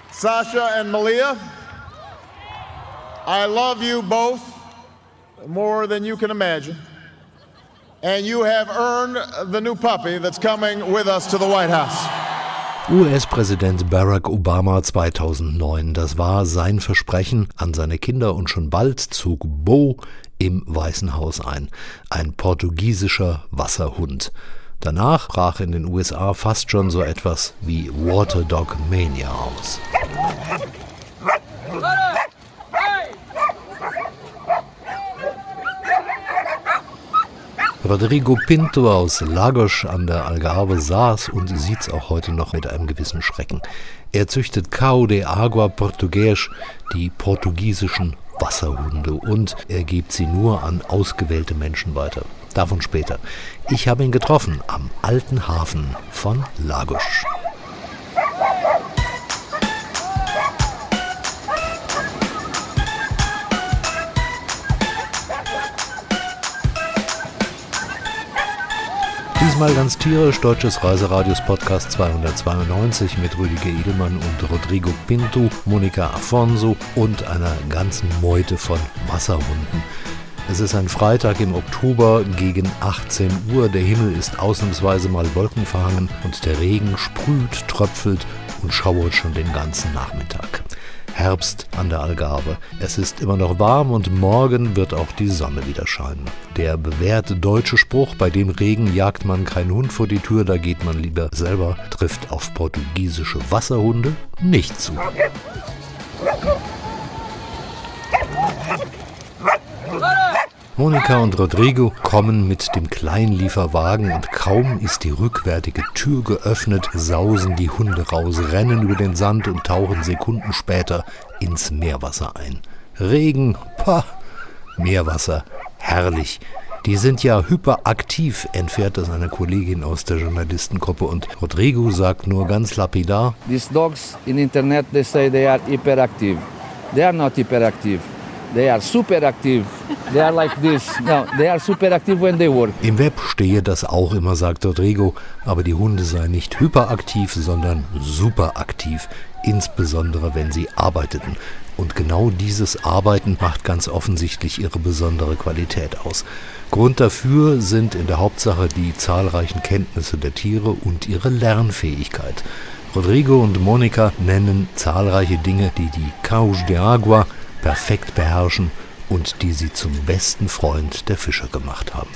Sasha and Malia, I love you both more than you can imagine. And you have earned the new puppy that's coming with us to the White House. US-Präsident Barack Obama 2009, das war sein Versprechen an seine Kinder und schon bald zog Bo im Weißen Haus ein portugiesischer Wasserhund. Danach brach in den USA fast schon so etwas wie Water Dog Mania aus. Rodrigo Pinto aus Lagos an der Algarve saß und sieht's auch heute noch mit einem gewissen Schrecken. Er züchtet Cão de Água Português, die portugiesischen Wasserhunde, und er gibt sie nur an ausgewählte Menschen weiter. Davon später. Ich habe ihn getroffen am alten Hafen von Lagos. Diesmal ganz tierisch, Deutsches Reiseradios Podcast 292 mit Rüdiger Edelmann und Rodrigo Pinto, Monica Afonso und einer ganzen Meute von Wasserhunden. Es ist ein Freitag im Oktober gegen 18 Uhr, der Himmel ist ausnahmsweise mal wolkenverhangen und der Regen sprüht, tröpfelt und schauert schon den ganzen Nachmittag. Herbst an der Algarve. Es ist immer noch warm und morgen wird auch die Sonne wieder scheinen. Der bewährte deutsche Spruch, bei dem Regen jagt man keinen Hund vor die Tür, da geht man lieber selber, trifft auf portugiesische Wasserhunde nicht zu. Monica und Rodrigo kommen mit dem Kleinlieferwagen und kaum ist die rückwärtige Tür geöffnet, sausen die Hunde raus, rennen über den Sand und tauchen Sekunden später ins Meerwasser ein. Regen, pah, Meerwasser, herrlich. Die sind ja hyperaktiv, entfährt das eine Kollegin aus der Journalistengruppe, und Rodrigo sagt nur ganz lapidar: These dogs in Internet, they say they are hyperactive. They are not hyperactive. They are super active. They are like this. No, they are super active when they work. Im Web stehe das auch immer, sagt Rodrigo, aber die Hunde seien nicht hyperaktiv, sondern superaktiv, insbesondere wenn sie arbeiteten. Und genau dieses Arbeiten macht ganz offensichtlich ihre besondere Qualität aus. Grund dafür sind in der Hauptsache die zahlreichen Kenntnisse der Tiere und ihre Lernfähigkeit. Rodrigo und Monica nennen zahlreiche Dinge, die Cão de Água perfekt beherrschen und die sie zum besten Freund der Fischer gemacht haben.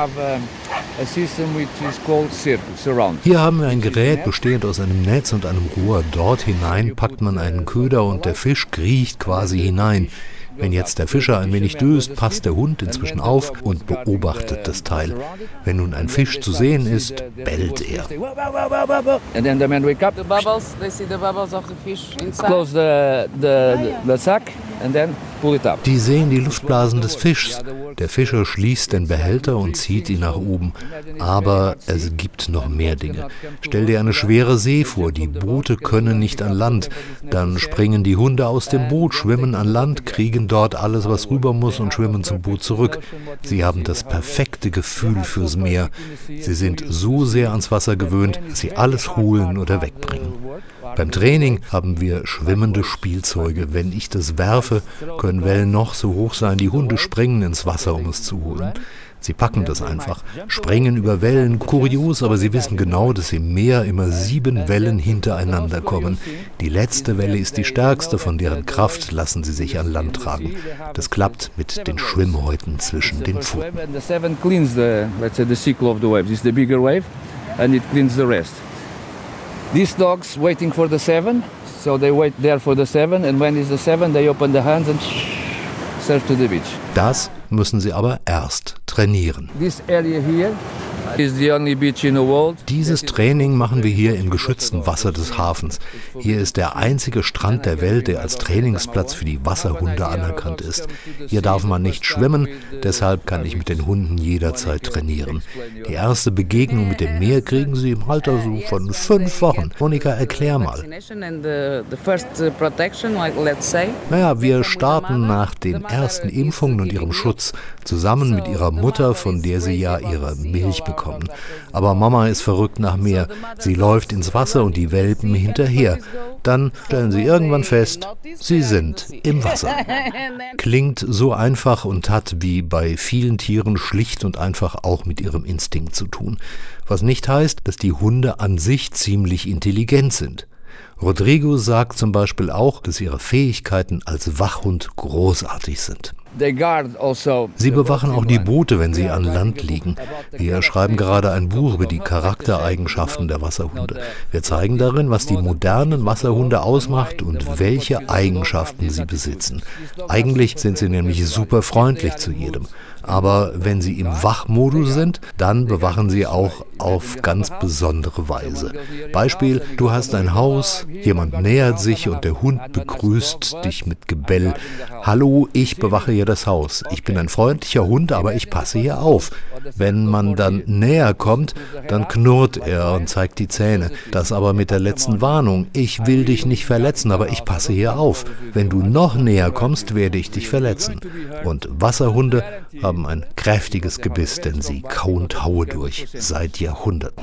Hier haben wir ein Gerät bestehend aus einem Netz und einem Rohr. Dort hinein packt man einen Köder und der Fisch kriecht quasi hinein. Wenn jetzt der Fischer ein wenig döst, passt der Hund inzwischen auf und beobachtet das Teil. Wenn nun ein Fisch zu sehen ist, bellt er. Die sehen die Luftblasen des Fischs. Der Fischer schließt den Behälter und zieht ihn nach oben. Aber es gibt noch mehr Dinge. Stell dir eine schwere See vor, die Boote können nicht an Land. Dann springen die Hunde aus dem Boot, schwimmen an Land, kriegen dort alles, was rüber muss, und schwimmen zum Boot zurück. Sie haben das perfekte Gefühl fürs Meer. Sie sind so sehr ans Wasser gewöhnt, dass sie alles holen oder wegbringen. Beim Training haben wir schwimmende Spielzeuge. Wenn ich das werfe, können Wellen noch so hoch sein. Die Hunde springen ins Wasser, um es zu holen. Sie packen das einfach, springen über Wellen, kurios, aber sie wissen genau, dass im Meer immer 7 Wellen hintereinander kommen. Die letzte Welle ist die stärkste, von deren Kraft lassen sie sich an Land tragen. Das klappt mit den Schwimmhäuten zwischen den Pfoten. These dogs waiting for the 7, so they wait there for the 7, and when it's the 7, they open the hands and surf to the beach. Das müssen sie aber erst trainieren. This area here is the only beach in the world. Dieses Training machen wir hier im geschützten Wasser des Hafens. Hier ist der einzige Strand der Welt, der als Trainingsplatz für die Wasserhunde anerkannt ist. Hier darf man nicht schwimmen, deshalb kann ich mit den Hunden jederzeit trainieren. Die erste Begegnung mit dem Meer kriegen sie im Alter so von 5 Wochen. Monica, erklär mal. Naja, wir starten nach den ersten Impfungen und ihrem Schutz zusammen mit ihrer Mutter, von der sie ja ihre Milch bekommen ankommen. Aber Mama ist verrückt nach mehr. Sie läuft ins Wasser und die Welpen hinterher. Dann stellen sie irgendwann fest, sie sind im Wasser. Klingt so einfach und hat wie bei vielen Tieren schlicht und einfach auch mit ihrem Instinkt zu tun. Was nicht heißt, dass die Hunde an sich ziemlich intelligent sind. Rodrigo sagt zum Beispiel auch, dass ihre Fähigkeiten als Wachhund großartig sind. Sie bewachen auch die Boote, wenn sie an Land liegen. Wir schreiben gerade ein Buch über die Charaktereigenschaften der Wasserhunde. Wir zeigen darin, was die modernen Wasserhunde ausmacht und welche Eigenschaften sie besitzen. Eigentlich sind sie nämlich super freundlich zu jedem. Aber wenn sie im Wachmodus sind, dann bewachen sie auch auf ganz besondere Weise. Beispiel, du hast ein Haus, jemand nähert sich und der Hund begrüßt dich mit Gebell. Hallo, ich bewache hier das Haus. Ich bin ein freundlicher Hund, aber ich passe hier auf. Wenn man dann näher kommt, dann knurrt er und zeigt die Zähne. Das aber mit der letzten Warnung. Ich will dich nicht verletzen, aber ich passe hier auf. Wenn du noch näher kommst, werde ich dich verletzen. Und Wasserhunde haben ein kräftiges Gebiss, denn sie kauen Taue durch, seit Jahrhunderten.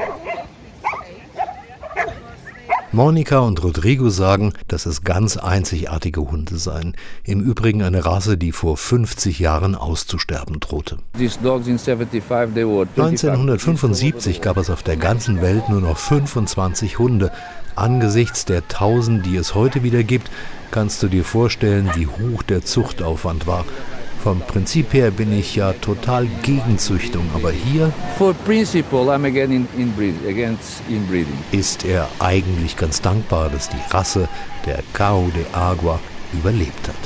Monica und Rodrigo sagen, dass es ganz einzigartige Hunde seien. Im Übrigen eine Rasse, die vor 50 Jahren auszusterben drohte. 1975 gab es auf der ganzen Welt nur noch 25 Hunde. Angesichts der 1000, die es heute wieder gibt, kannst du dir vorstellen, wie hoch der Zuchtaufwand war. Vom Prinzip her bin ich ja total gegen Züchtung, aber hier ist er eigentlich ganz dankbar, dass die Rasse der Cão de Água überlebt hat.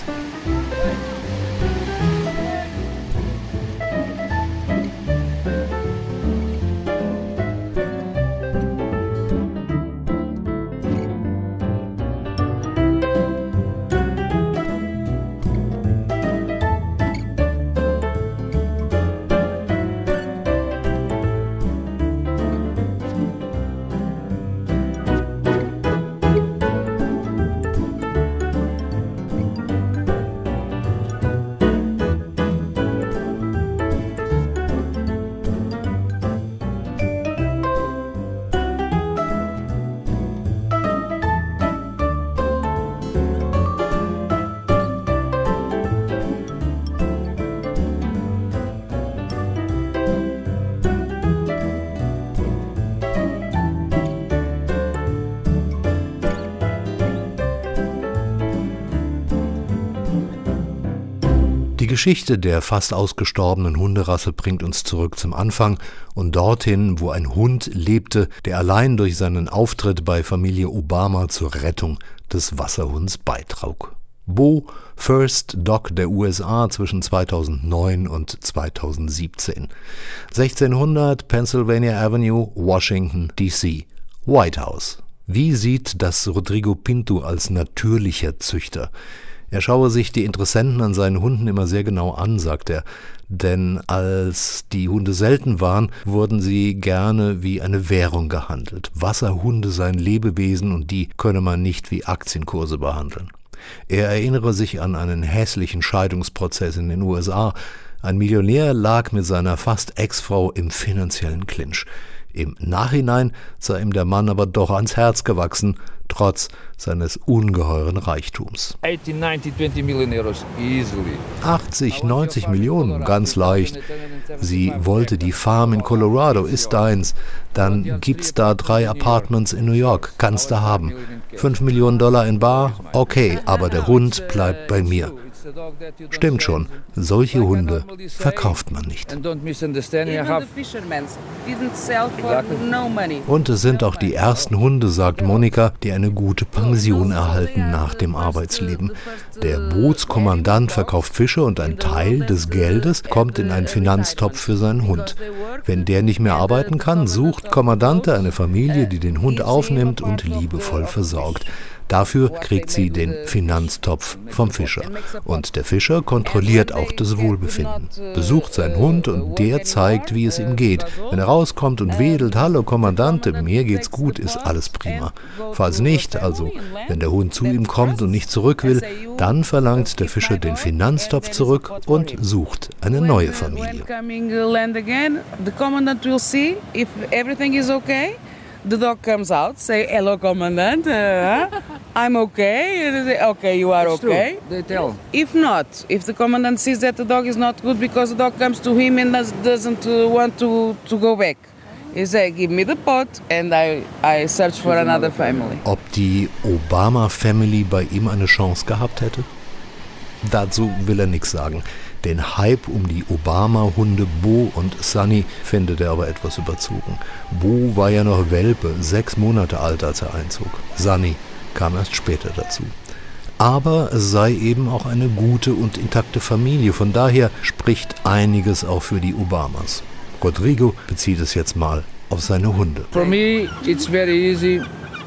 Die Geschichte der fast ausgestorbenen Hunderasse bringt uns zurück zum Anfang und dorthin, wo ein Hund lebte, der allein durch seinen Auftritt bei Familie Obama zur Rettung des Wasserhunds beitrug. Bo, First Dog der USA zwischen 2009 und 2017. 1600 Pennsylvania Avenue, Washington, D.C. White House. Wie sieht das Rodrigo Pinto als natürlicher Züchter? Er schaue sich die Interessenten an seinen Hunden immer sehr genau an, sagt er, denn als die Hunde selten waren, wurden sie gerne wie eine Währung gehandelt. Wasserhunde seien Lebewesen und die könne man nicht wie Aktienkurse behandeln. Er erinnere sich an einen hässlichen Scheidungsprozess in den USA. Ein Millionär lag mit seiner fast Ex-Frau im finanziellen Clinch. Im Nachhinein sei ihm der Mann aber doch ans Herz gewachsen, trotz seines ungeheuren Reichtums. 80, 90 Millionen, ganz leicht. Sie wollte die Farm in Colorado, ist deins. Dann gibt's da 3 Apartments in New York, kannst du haben. $5 Millionen in bar, okay, aber der Hund bleibt bei mir. Stimmt schon, solche Hunde verkauft man nicht. Und es sind auch die ersten Hunde, sagt Monica, die eine gute Pension erhalten nach dem Arbeitsleben. Der Bootskommandant verkauft Fische und ein Teil des Geldes kommt in einen Finanztopf für seinen Hund. Wenn der nicht mehr arbeiten kann, sucht Kommandante eine Familie, die den Hund aufnimmt und liebevoll versorgt. Dafür kriegt sie den Finanztopf vom Fischer. Und der Fischer kontrolliert auch das Wohlbefinden. Besucht seinen Hund und der zeigt, wie es ihm geht. Wenn er rauskommt und wedelt, hallo Kommandante, mir geht's gut, ist alles prima. Falls nicht, also wenn der Hund zu ihm kommt und nicht zurück will, dann verlangt der Fischer den Finanztopf zurück und sucht eine neue Familie. The dog comes out, say, hello, Commandant, I'm okay. Okay, you are okay. They tell. If not, if the Commandant sees that the dog is not good because the dog comes to him and doesn't want to go back, he say, give me the pot and I search for another family. Ob die Obama-Family bei ihm eine Chance gehabt hätte? Dazu will er nichts sagen. Den Hype um die Obama-Hunde Bo und Sunny findet er aber etwas überzogen. Bo war ja noch Welpe, 6 Monate alt, als er einzog. Sunny kam erst später dazu. Aber es sei eben auch eine gute und intakte Familie. Von daher spricht einiges auch für die Obamas. Rodrigo bezieht es jetzt mal auf seine Hunde. For me, it's very easy.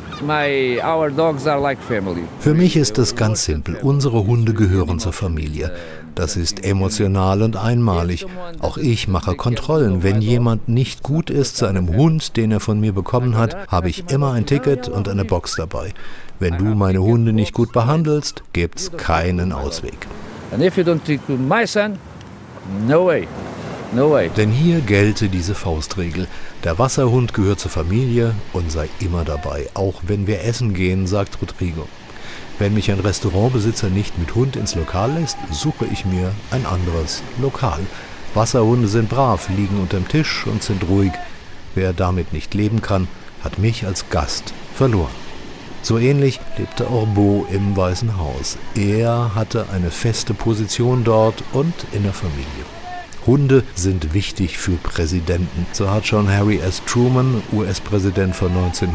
Our dogs are like family. Für mich ist es ganz simpel. Unsere Hunde gehören zur Familie. Das ist emotional und einmalig. Auch ich mache Kontrollen. Wenn jemand nicht gut ist zu einem Hund, den er von mir bekommen hat, habe ich immer ein Ticket und eine Box dabei. Wenn du meine Hunde nicht gut behandelst, gibt's keinen Ausweg. And if you don't treat my son, no way. No way. Denn hier gelte diese Faustregel. Der Wasserhund gehört zur Familie und sei immer dabei, auch wenn wir essen gehen, sagt Rodrigo. Wenn mich ein Restaurantbesitzer nicht mit Hund ins Lokal lässt, suche ich mir ein anderes Lokal. Wasserhunde sind brav, liegen unterm Tisch und sind ruhig. Wer damit nicht leben kann, hat mich als Gast verloren. So ähnlich lebte auch Bo im Weißen Haus. Er hatte eine feste Position dort und in der Familie. Hunde sind wichtig für Präsidenten. So hat schon Harry S. Truman, US-Präsident von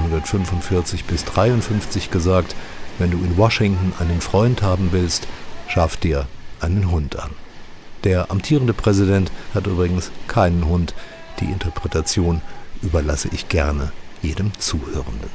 1945 bis 1953, gesagt, wenn du in Washington einen Freund haben willst, schaff dir einen Hund an. Der amtierende Präsident hat übrigens keinen Hund. Die Interpretation überlasse ich gerne jedem Zuhörenden.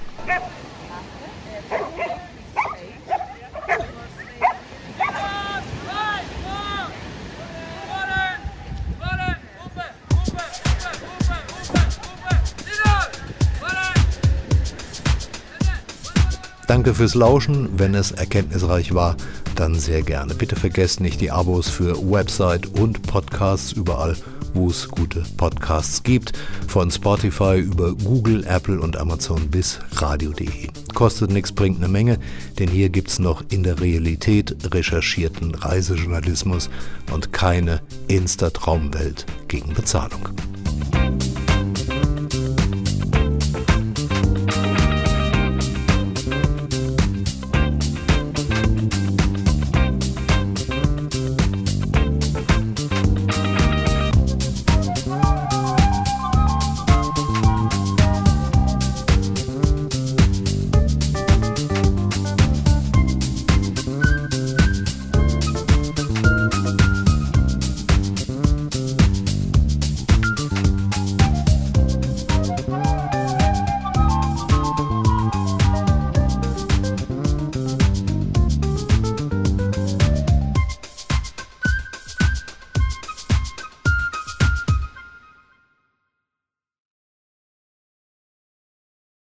Danke fürs Lauschen. Wenn es erkenntnisreich war, dann sehr gerne. Bitte vergesst nicht die Abos für Website und Podcasts überall, wo es gute Podcasts gibt. Von Spotify über Google, Apple und Amazon bis radio.de. Kostet nichts, bringt eine Menge, denn hier gibt's noch in der Realität recherchierten Reisejournalismus und keine Insta-Traumwelt gegen Bezahlung.